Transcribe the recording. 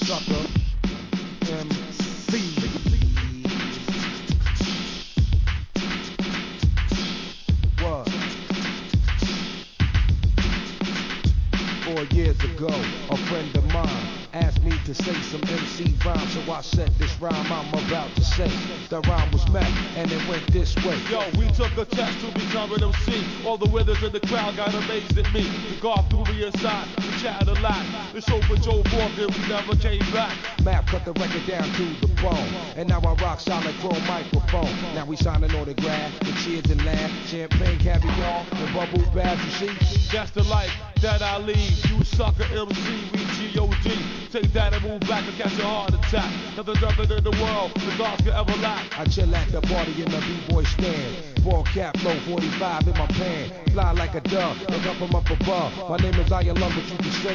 sucker. MC. 4 years ago, a friend of mine asked me to say some MC rhyme, so I said this rhyme I'm about to say. The rhyme was met, and it went this way. Yo, we took a test to become an MC. All the winners in the crowd got amazed at me. The guard threw me inside, we chatted a lot. The chauffeur drove off, and we never came back. Math cut the record down to the bone, and now I rock solid chrome microphone. Now we signing autographs, the cheers and laugh, champagne, caviar, and bubble baths. You see, that's the life that I lead. You sucker MC, we G.O.D. Take that and move back and catch a heart attack. Nothing in the world the gods could ever lack. I chill at the party in the B-boy stand. Ball cap, low 45 in my pan. Fly like a dove, and come from up above. My name is Iron Lumber, but you can say